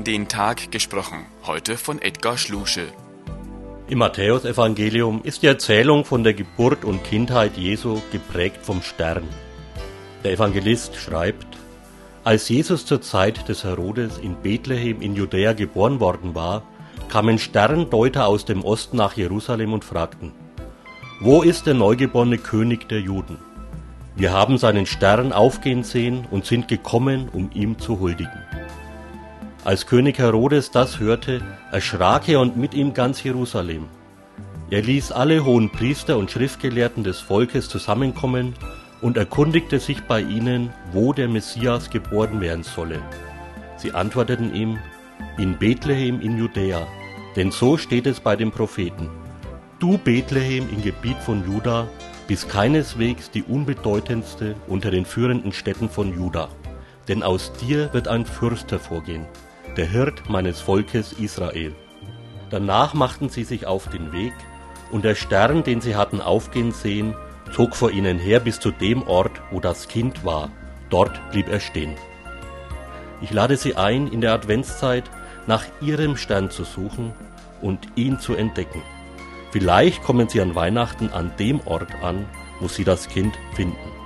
den Tag gesprochen, heute von Edgar Schlusche. Im Matthäusevangelium ist die Erzählung von der Geburt und Kindheit Jesu geprägt vom Stern. Der Evangelist schreibt: Als Jesus zur Zeit des Herodes in Bethlehem in Judäa geboren worden war, kamen Sterndeuter aus dem Osten nach Jerusalem und fragten: Wo ist der neugeborene König der Juden? Wir haben seinen Stern aufgehen sehen und sind gekommen, um ihm zu huldigen. Als König Herodes das hörte, erschrak er und mit ihm ganz Jerusalem. Er ließ alle Hohenpriester und Schriftgelehrten des Volkes zusammenkommen und erkundigte sich bei ihnen, wo der Messias geboren werden solle. Sie antworteten ihm: In Bethlehem in Judäa, denn so steht es bei den Propheten. Du Bethlehem im Gebiet von Juda bist keineswegs die unbedeutendste unter den führenden Städten von Juda, denn aus dir wird ein Fürst hervorgehen, der Hirt meines Volkes Israel. Danach machten sie sich auf den Weg, und der Stern, den sie hatten aufgehen sehen, zog vor ihnen her bis zu dem Ort, wo das Kind war. Dort blieb er stehen. Ich lade Sie ein, in der Adventszeit nach Ihrem Stern zu suchen und ihn zu entdecken. Vielleicht kommen Sie an Weihnachten an dem Ort an, wo Sie das Kind finden.